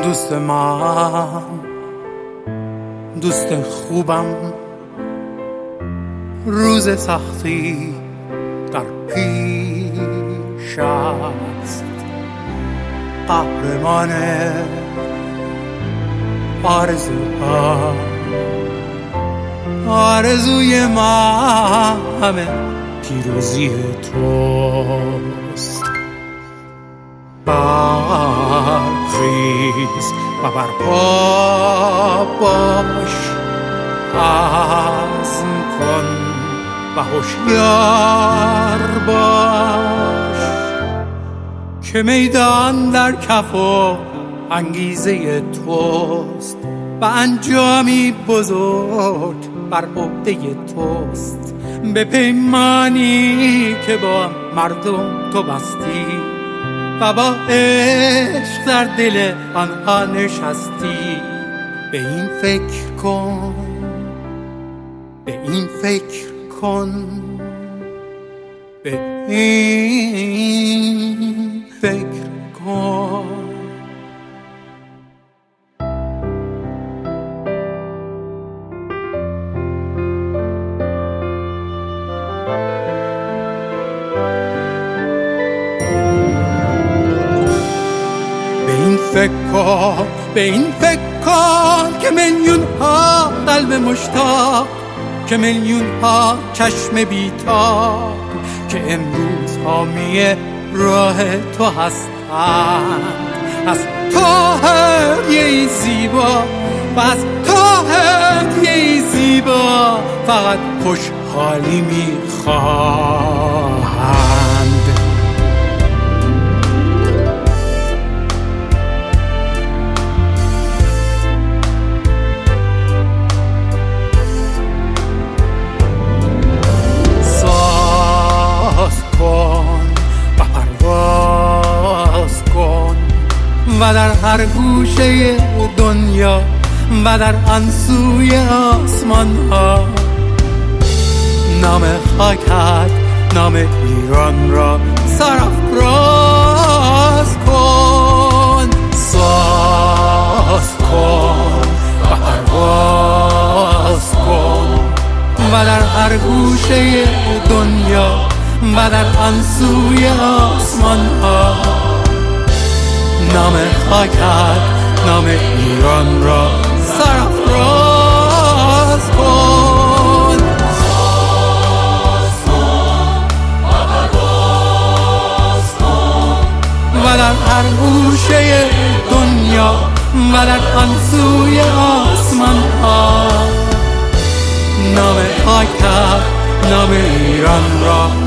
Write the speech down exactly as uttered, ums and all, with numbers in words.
دوست من، دوست خوبم، روز سختی در پیش است، قهرمان آرزوها. آرزوی من همه پیروزی توست. برخیز و برپا باش، عزم کن و هوشیار باش که میدان در کف و انگیزه توست و انجامی بزرگ بر عهده توست. به پیمانی که با مردم تو بستی و با عشق در دل آنها نشستی، به این فکر کن، به این فکر کن، به این فکر کن. فکر کن، به این فکر کن که میلیون ها قلب مشتاق، که میلیون ها چشم بیتاب که امروز حامی راه تو هستند، از تو هدیه‌ای زیبا و از تو هدیه‌ای زیبا فقط خوشحالی میخواهند. و در هر گوشه دنیا و در آن سوی آسمان ها نام خاکت، نام ایران را سرافراز کن. ساز کن و پرواز کن و در هر گوشه دنیا و در آن سوی آسمان ها نام خاکت، نام ایران را سرافراز کن. ساز کن و پرواز کن و در هر گوشه دنیا و در آن سوی آسمان ها نام خاکت، نام ایران را